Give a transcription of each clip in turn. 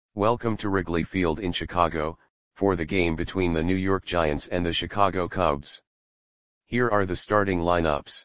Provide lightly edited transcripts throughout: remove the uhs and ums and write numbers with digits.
Welcome to Wrigley Field in Chicago, for the game between the New York Giants and the Chicago Cubs. Here are the starting lineups.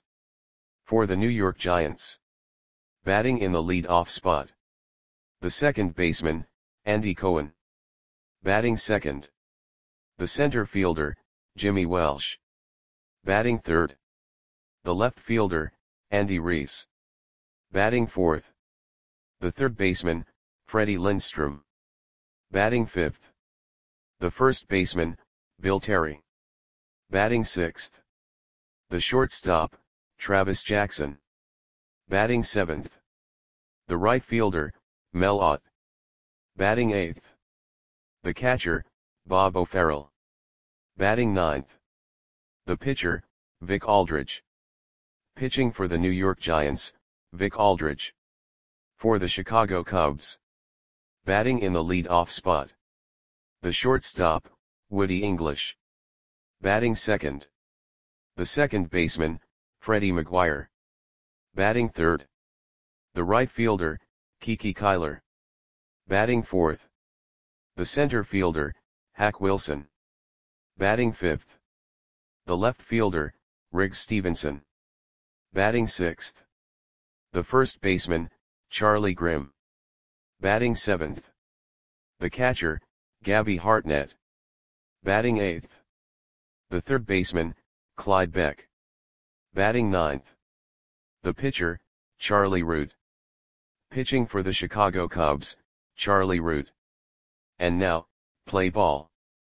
For the New York Giants. Batting in the lead-off spot. The second baseman, Andy Cohen. Batting second. The center fielder, Jimmy Welsh. Batting third. The left fielder, Andy Reese. Batting fourth. The third baseman, Freddie Lindstrom. Batting fifth. The first baseman, Bill Terry. Batting sixth. The shortstop, Travis Jackson. Batting seventh. The right fielder, Mel Ott. Batting eighth. The catcher, Bob O'Farrell. Batting ninth. The pitcher, Vic Aldridge. Pitching for the New York Giants, Vic Aldridge. For the Chicago Cubs. Batting in the lead-off spot. The shortstop, Woody English. Batting second. The second baseman, Freddie McGuire. Batting third. The right fielder, Kiki Kyler. Batting fourth. The center fielder, Hack Wilson. Batting fifth. The left fielder, Riggs Stephenson. Batting sixth. The first baseman, Charlie Grimm. Batting seventh. The catcher, Gabby Hartnett. Batting eighth. The third baseman, Clyde Beck. Batting ninth. The pitcher, Charlie Root. Pitching for the Chicago Cubs, Charlie Root. And now, play ball.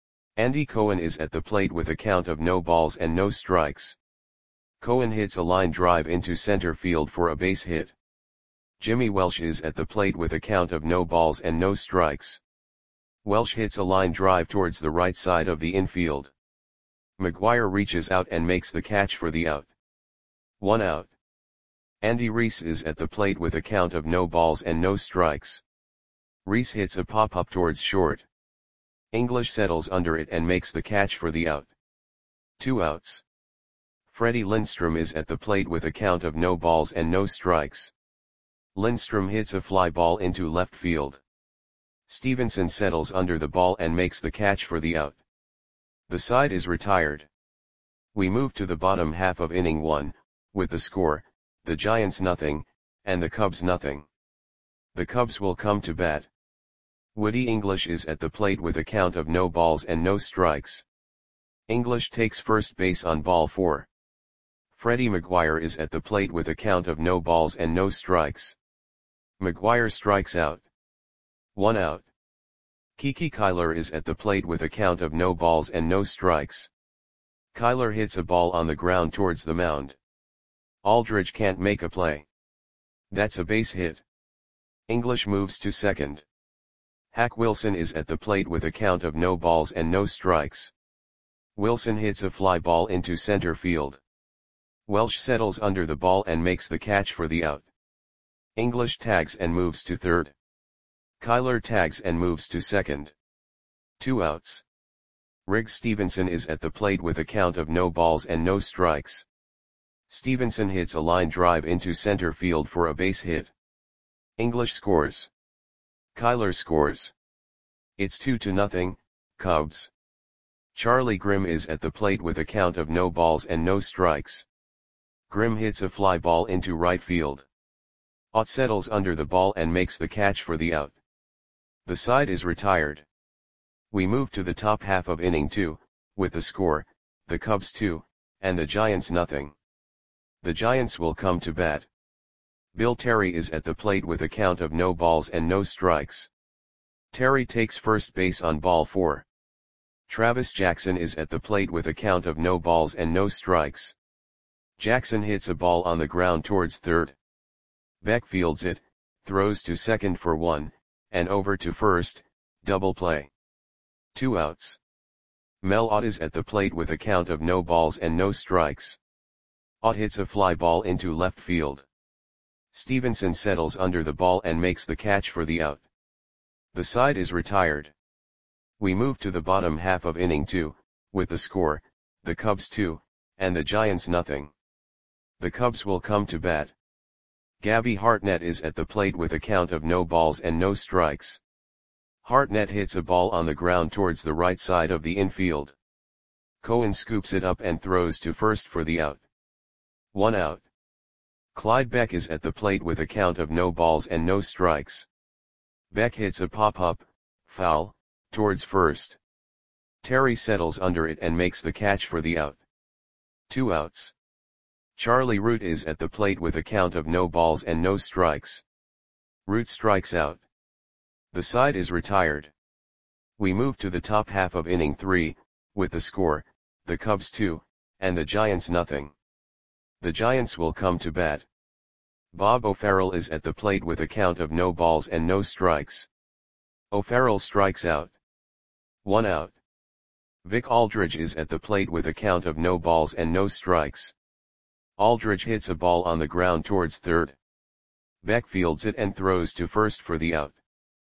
Andy Cohen is at the plate with a count of no balls and no strikes. Cohen hits a line drive into center field for a base hit. Jimmy Welsh is at the plate with a count of no balls and no strikes. Welsh hits a line drive towards the right side of the infield. McGuire reaches out and makes the catch for the out. 1 out. Andy Reese is at the plate with a count of no balls and no strikes. Reese hits a pop-up towards short. English settles under it and makes the catch for the out. 2 outs. Freddie Lindstrom is at the plate with a count of no balls and no strikes. Lindstrom hits a fly ball into left field. Stephenson settles under the ball and makes the catch for the out. The side is retired. We move to the bottom half of inning 1, with the score, the Giants nothing, and the Cubs nothing. The Cubs will come to bat. Woody English is at the plate with a count of no balls and no strikes. English takes first base on ball 4. Freddie McGuire is at the plate with a count of no balls and no strikes. McGuire strikes out. 1 out. Kiki Kyler is at the plate with a count of no balls and no strikes. Kyler hits a ball on the ground towards the mound. Aldridge can't make a play. That's a base hit. English moves to second. Hack Wilson is at the plate with a count of no balls and no strikes. Wilson hits a fly ball into center field. Welsh settles under the ball and makes the catch for the out. English tags and moves to third. Kyler tags and moves to second. 2 outs. Riggs Stephenson is at the plate with a count of no balls and no strikes. Stephenson hits a line drive into center field for a base hit. English scores. Kyler scores. It's 2-0, Cubs. Charlie Grimm is at the plate with a count of no balls and no strikes. Grimm hits a fly ball into right field. Ott settles under the ball and makes the catch for the out. The side is retired. We move to the top half of inning 2, with the score, the Cubs 2, and the Giants nothing. The Giants will come to bat. Bill Terry is at the plate with a count of no balls and no strikes. Terry takes first base on ball 4. Travis Jackson is at the plate with a count of no balls and no strikes. Jackson hits a ball on the ground towards third. Beck fields it, throws to second for 1, and over to first, double play. 2 outs. Mel Ott is at the plate with a count of no balls and no strikes. Ott hits a fly ball into left field. Stephenson settles under the ball and makes the catch for the out. The side is retired. We move to the bottom half of inning 2, with the score, the Cubs 2, and the Giants nothing. The Cubs will come to bat. Gabby Hartnett is at the plate with a count of no balls and no strikes. Hartnett hits a ball on the ground towards the right side of the infield. Cohen scoops it up and throws to first for the out. 1 out. Clyde Beck is at the plate with a count of no balls and no strikes. Beck hits a pop-up, foul, towards first. Terry settles under it and makes the catch for the out. 2 outs. Charlie Root is at the plate with a count of no balls and no strikes. Root strikes out. The side is retired. We move to the top half of inning 3, with the score, the Cubs 2, and the Giants nothing. The Giants will come to bat. Bob O'Farrell is at the plate with a count of no balls and no strikes. O'Farrell strikes out. 1 out. Vic Aldridge is at the plate with a count of no balls and no strikes. Aldridge hits a ball on the ground towards third. Beck fields it and throws to first for the out.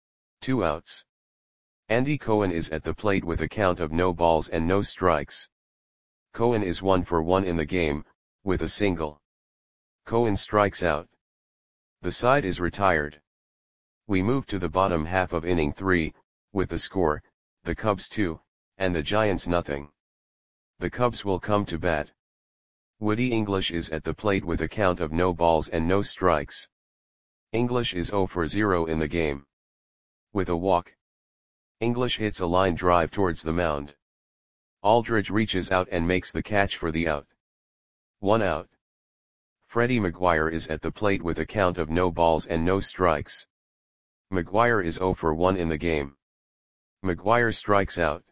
2 outs. Andy Cohen is at the plate with a count of no balls and no strikes. Cohen is 1 for 1 in the game, with a single. Cohen strikes out. The side is retired. We move to the bottom half of inning 3, with the score, the Cubs 2, and the Giants nothing. The Cubs will come to bat. Woody English is at the plate with a count of no balls and no strikes. English is 0 for 0 in the game. With a walk, English hits a line drive towards the mound. Aldridge reaches out and makes the catch for the out. 1 out. Freddie McGuire is at the plate with a count of no balls and no strikes. McGuire is 0 for 1 in the game. McGuire strikes out.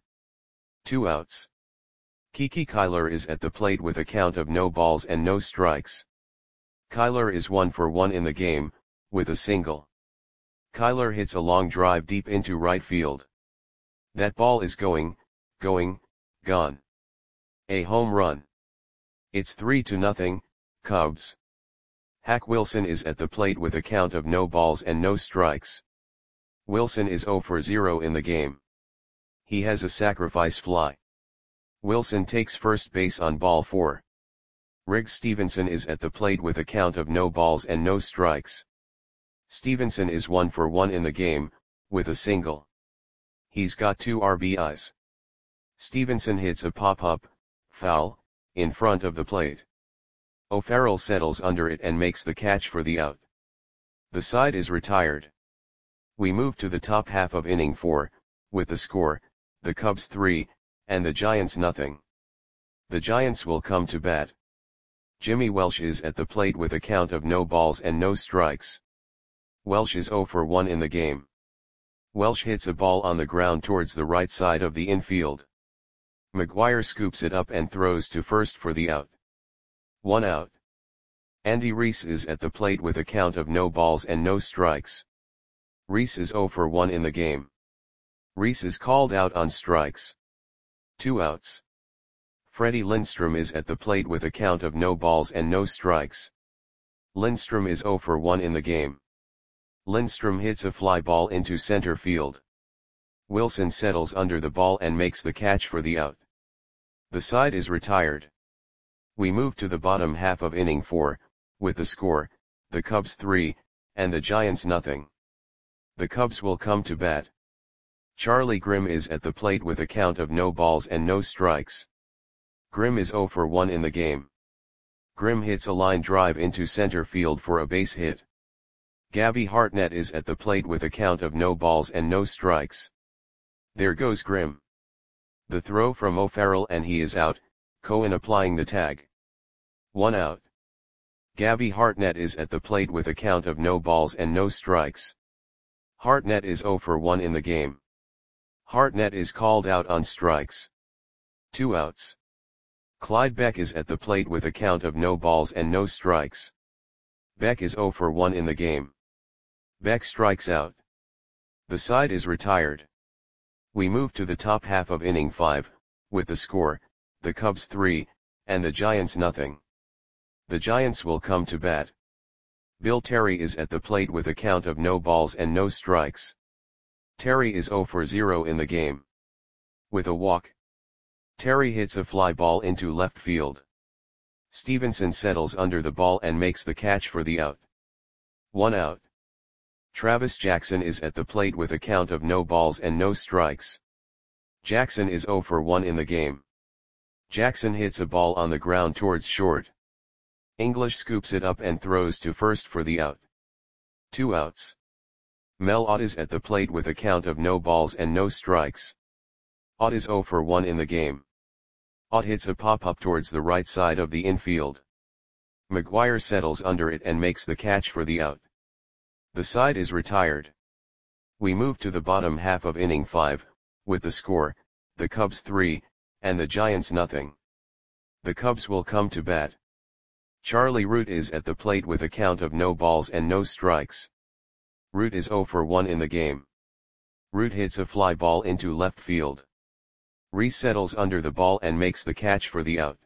2 outs. Kiki Kyler is at the plate with a count of no balls and no strikes. Kyler is 1 for 1 in the game, with a single. Kyler hits a long drive deep into right field. That ball is gone. A home run. It's 3-0, Cubs. Hack Wilson is at the plate with a count of no balls and no strikes. Wilson is 0 for 0 in the game. He has a sacrifice fly. Wilson takes first base on ball 4. Riggs Stevenson is at the plate with a count of no balls and no strikes. Stevenson is 1 for 1 in the game, with a single. He's got 2 RBIs. Stevenson hits a pop-up, foul, in front of the plate. O'Farrell settles under it and makes the catch for the out. The side is retired. We move to the top half of inning 4, with the score, the Cubs 3, and the Giants nothing. The Giants will come to bat. Jimmy Welsh is at the plate with a count of no balls and no strikes. Welsh is 0 for 1 in the game. Welsh hits a ball on the ground towards the right side of the infield. McGuire scoops it up and throws to first for the out. 1 out. Andy Reese is at the plate with a count of no balls and no strikes. Reese is 0 for 1 in the game. Reese is called out on strikes. 2 outs. Freddie Lindstrom is at the plate with a count of no balls and no strikes. Lindstrom is 0 for 1 in the game. Lindstrom hits a fly ball into center field. Wilson settles under the ball and makes the catch for the out. The side is retired. We move to the bottom half of inning 4, with the score, the Cubs 3, and the Giants nothing. The Cubs will come to bat. Charlie Grimm is at the plate with a count of no balls and no strikes. Grimm is 0 for 1 in the game. Grimm hits a line drive into center field for a base hit. Gabby Hartnett is at the plate with a count of no balls and no strikes. There goes Grimm. The throw from O'Farrell and he is out, Cohen applying the tag. 1 out. Gabby Hartnett is at the plate with a count of no balls and no strikes. Hartnett is 0 for 1 in the game. Hartnett is called out on strikes. 2 outs. Clyde Beck is at the plate with a count of no balls and no strikes. Beck is 0 for 1 in the game. Beck strikes out. The side is retired. We move to the top half of inning 5, with the score, the Cubs 3, and the Giants nothing. The Giants will come to bat. Bill Terry is at the plate with a count of no balls and no strikes. Terry is 0 for 0 in the game. With a walk, Terry hits a fly ball into left field. Stevenson settles under the ball and makes the catch for the out. 1 out. Travis Jackson is at the plate with a count of no balls and no strikes. Jackson is 0 for 1 in the game. Jackson hits a ball on the ground towards short. English scoops it up and throws to first for the out. 2 outs. Mel Ott is at the plate with a count of no balls and no strikes. Ott is 0 for 1 in the game. Ott hits a pop-up towards the right side of the infield. McGuire settles under it and makes the catch for the out. The side is retired. We move to the bottom half of inning 5, with the score, the Cubs 3, and the Giants nothing. The Cubs will come to bat. Charlie Root is at the plate with a count of no balls and no strikes. Root is 0 for 1 in the game. Root hits a fly ball into left field. Reese settles under the ball and makes the catch for the out.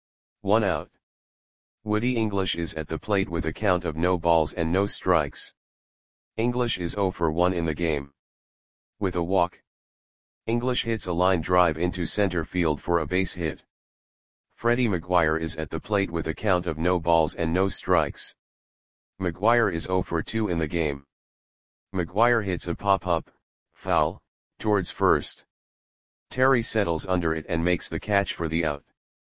1 out. Woody English is at the plate with a count of no balls and no strikes. English is 0 for 1 in the game. With a walk, English hits a line drive into center field for a base hit. Freddie McGuire is at the plate with a count of no balls and no strikes. McGuire is 0 for 2 in the game. McGuire hits a pop-up, foul, towards first. Terry settles under it and makes the catch for the out.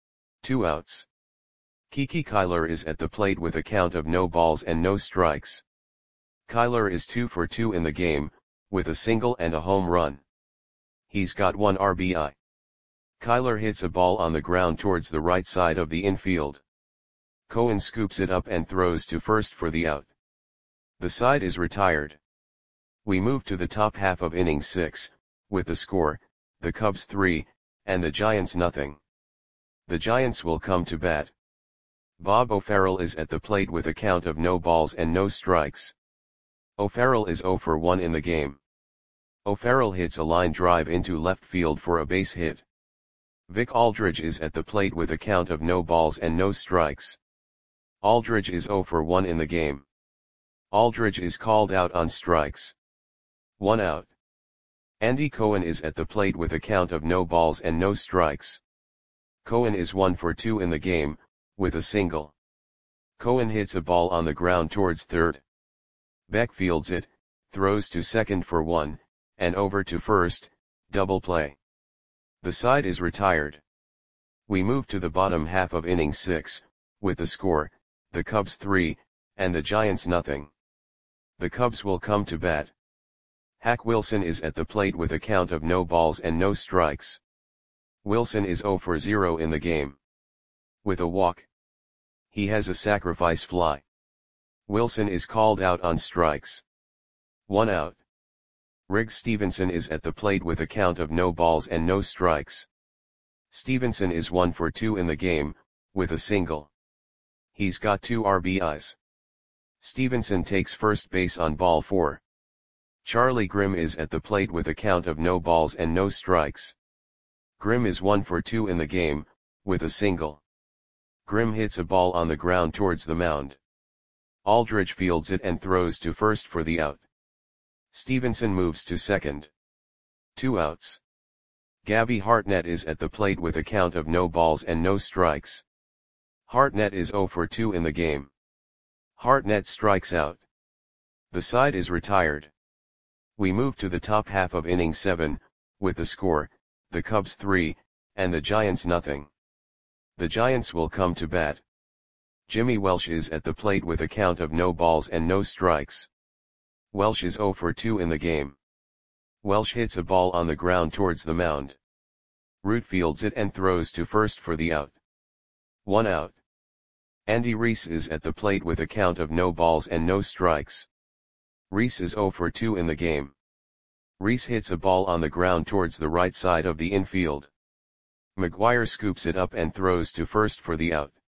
2 outs. Kiki Kyler is at the plate with a count of no balls and no strikes. Kyler is 2 for 2 in the game, with a single and a home run. He's got 1 RBI. Kyler hits a ball on the ground towards the right side of the infield. Cohen scoops it up and throws to first for the out. The side is retired. We move to the top half of inning 6, with the score, the Cubs 3, and the Giants nothing. The Giants will come to bat. Bob O'Farrell is at the plate with a count of no balls and no strikes. O'Farrell is 0 for 1 in the game. O'Farrell hits a line drive into left field for a base hit. Vic Aldridge is at the plate with a count of no balls and no strikes. Aldridge is 0 for 1 in the game. Aldridge is called out on strikes. 1 out. Andy Cohen is at the plate with a count of no balls and no strikes. Cohen is 1 for 2 in the game, with a single. Cohen hits a ball on the ground towards third. Beck fields it, throws to second for 1, and over to first, double play. The side is retired. We move to the bottom half of inning 6, with the score, the Cubs 3, and the Giants nothing. The Cubs will come to bat. Hack Wilson is at the plate with a count of no balls and no strikes. Wilson is 0 for 0 in the game. With a walk, he has a sacrifice fly. Wilson is called out on strikes. 1 out. Riggs Stevenson is at the plate with a count of no balls and no strikes. Stevenson is 1 for 2 in the game, with a single. He's got 2 RBIs. Stevenson takes first base on ball 4. Charlie Grimm is at the plate with a count of no balls and no strikes. Grimm is 1 for 2 in the game, with a single. Grimm hits a ball on the ground towards the mound. Aldridge fields it and throws to first for the out. Stevenson moves to second. 2 outs. Gabby Hartnett is at the plate with a count of no balls and no strikes. Hartnett is 0 for 2 in the game. Hartnett strikes out. The side is retired. We move to the top half of inning 7, with the score, the Cubs 3, and the Giants nothing. The Giants will come to bat. Jimmy Welsh is at the plate with a count of no balls and no strikes. Welsh is 0 for 2 in the game. Welsh hits a ball on the ground towards the mound. Root fields it and throws to first for the out. 1 out. Andy Reese is at the plate with a count of no balls and no strikes. Reese is 0 for 2 in the game. Reese hits a ball on the ground towards the right side of the infield. McGuire scoops it up and throws to first for the out.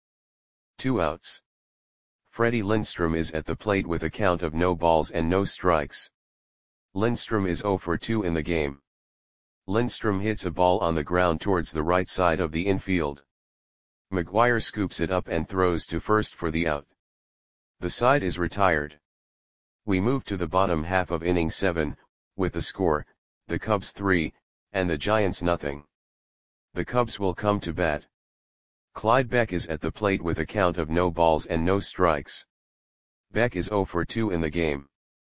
2 outs. Freddie Lindstrom is at the plate with a count of no balls and no strikes. Lindstrom is 0 for 2 in the game. Lindstrom hits a ball on the ground towards the right side of the infield. McGuire scoops it up and throws to first for the out. The side is retired. We move to the bottom half of inning 7, with the score, the Cubs 3, and the Giants nothing. The Cubs will come to bat. Clyde Beck is at the plate with a count of no balls and no strikes. Beck is 0 for 2 in the game.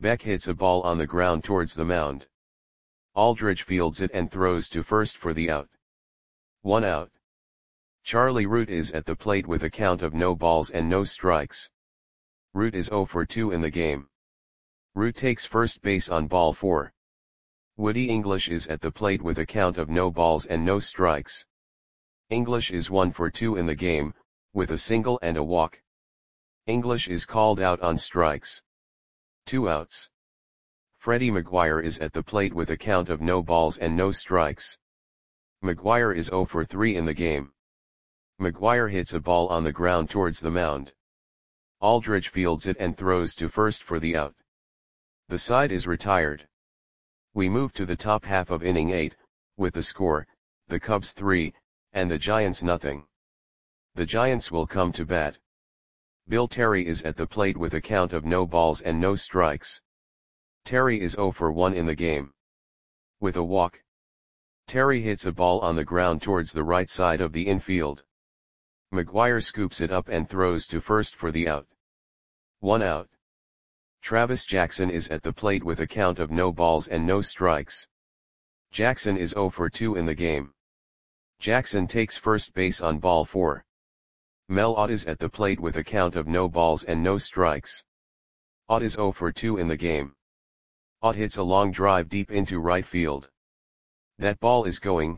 Beck hits a ball on the ground towards the mound. Aldridge fields it and throws to first for the out. 1 out. Charlie Root is at the plate with a count of no balls and no strikes. Root is 0 for 2 in the game. Root takes first base on ball 4. Woody English is at the plate with a count of no balls and no strikes. English is 1 for 2 in the game, with a single and a walk. English is called out on strikes. 2 outs. Freddie McGuire is at the plate with a count of no balls and no strikes. McGuire is 0 for 3 in the game. McGuire hits a ball on the ground towards the mound. Aldridge fields it and throws to first for the out. The side is retired. We move to the top half of inning 8, with the score, the Cubs 3, and the Giants nothing. The Giants will come to bat. Bill Terry is at the plate with a count of no balls and no strikes. Terry is 0 for 1 in the game. With a walk. Terry hits a ball on the ground towards the right side of the infield. McGuire scoops it up and throws to first for the out. 1 out. Travis Jackson is at the plate with a count of no balls and no strikes. Jackson is 0 for 2 in the game. Jackson takes first base on ball 4. Mel Ott is at the plate with a count of no balls and no strikes. Ott is 0 for 2 in the game. Ott hits a long drive deep into right field. That ball is gone.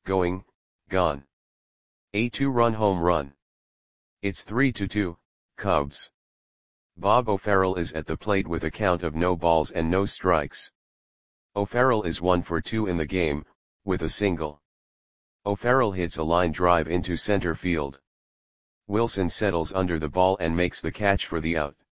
A 2-run home run. It's 3-2, Cubs. Bob O'Farrell is at the plate with a count of no balls and no strikes. O'Farrell is 1 for 2 in the game, with a single. O'Farrell hits a line drive into center field. Wilson settles under the ball and makes the catch for the out.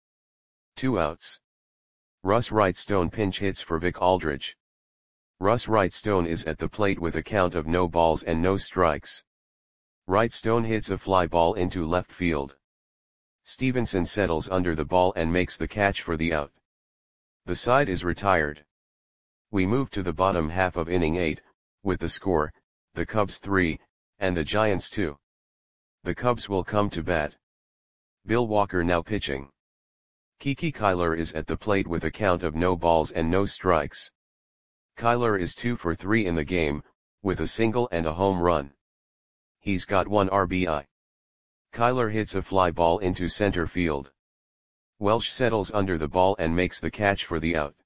2 outs. Russ Wrightstone pinch hits for Vic Aldridge. Russ Wrightstone is at the plate with a count of no balls and no strikes. Wrightstone hits a fly ball into left field. Stevenson settles under the ball and makes the catch for the out. The side is retired. We move to the bottom half of inning 8, with the score, the Cubs 3, and the Giants 2. The Cubs will come to bat. Bill Walker now pitching. Kiki Kyler is at the plate with a count of no balls and no strikes. Kyler is 2 for 3 in the game, with a single and a home run. He's got 1 RBI. Kyler hits a fly ball into center field. Welsh settles under the ball and makes the catch for the out.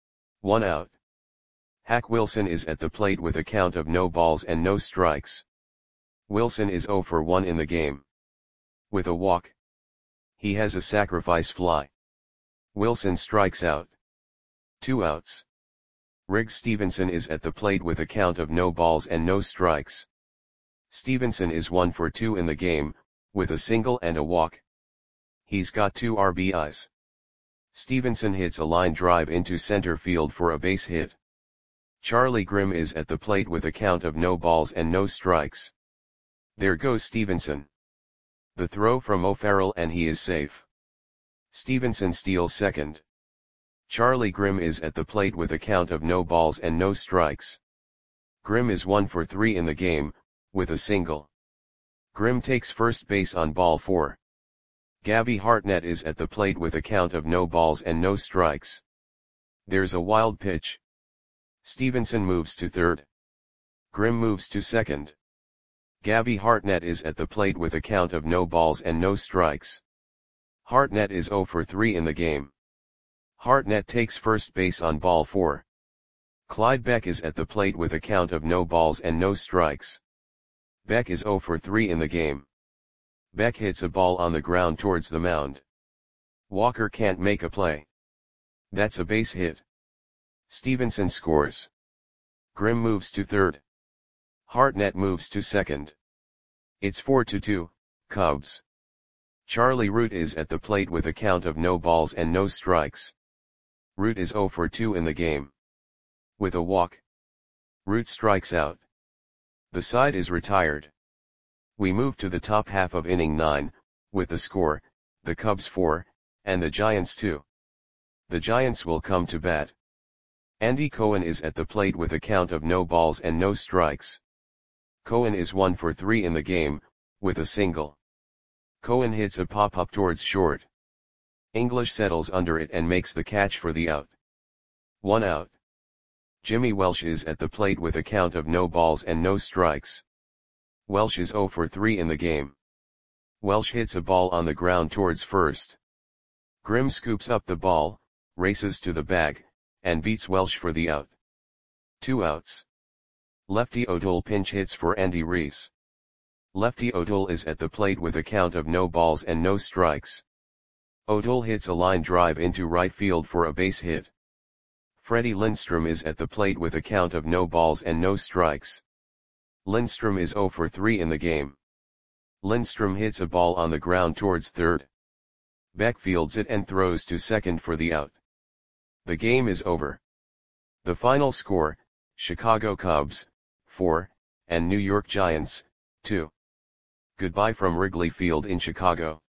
1 out. Hack Wilson is at the plate with a count of no balls and no strikes. Wilson is 0 for 1 in the game. With a walk. He has a sacrifice fly. Wilson strikes out. 2 outs. Riggs Stevenson is at the plate with a count of no balls and no strikes. Stevenson is 1 for 2 in the game, with a single and a walk. He's got 2 RBIs. Stevenson hits a line drive into center field for a base hit. Charlie Grimm is at the plate with a count of no balls and no strikes. There goes Stevenson. The throw from O'Farrell and he is safe. Stevenson steals second. Charlie Grimm is at the plate with a count of no balls and no strikes. Grimm is 1 for 3 in the game, with a single. Grimm takes first base on ball 4. Gabby Hartnett is at the plate with a count of no balls and no strikes. There's a wild pitch. Stevenson moves to third. Grimm moves to second. Gabby Hartnett is at the plate with a count of no balls and no strikes. Hartnett is 0 for 3 in the game. Hartnett takes first base on ball 4. Clyde Beck is at the plate with a count of no balls and no strikes. Beck is 0 for 3 in the game. Beck hits a ball on the ground towards the mound. Walker can't make a play. That's a base hit. Stevenson scores. Grimm moves to third. Hartnett moves to second. It's 4-2, Cubs. Charlie Root is at the plate with a count of no balls and no strikes. Root is 0 for 2 in the game. With a walk. Root strikes out. The side is retired. We move to the top half of inning 9, with the score, the Cubs 4, and the Giants 2. The Giants will come to bat. Andy Cohen is at the plate with a count of no balls and no strikes. Cohen is 1 for 3 in the game, with a single. Cohen hits a pop-up towards short. English settles under it and makes the catch for the out. 1 out. Jimmy Welsh is at the plate with a count of no balls and no strikes. Welsh is 0 for 3 in the game. Welsh hits a ball on the ground towards first. Grimm scoops up the ball, races to the bag, and beats Welsh for the out. 2 outs. Lefty O'Toole pinch hits for Andy Reese. Lefty O'Toole is at the plate with a count of no balls and no strikes. O'Toole hits a line drive into right field for a base hit. Freddie Lindstrom is at the plate with a count of no balls and no strikes. Lindstrom is 0 for 3 in the game. Lindstrom hits a ball on the ground towards third. Beck fields it and throws to second for the out. The game is over. The final score, Chicago Cubs, 4, and New York Giants, 2. Goodbye from Wrigley Field in Chicago.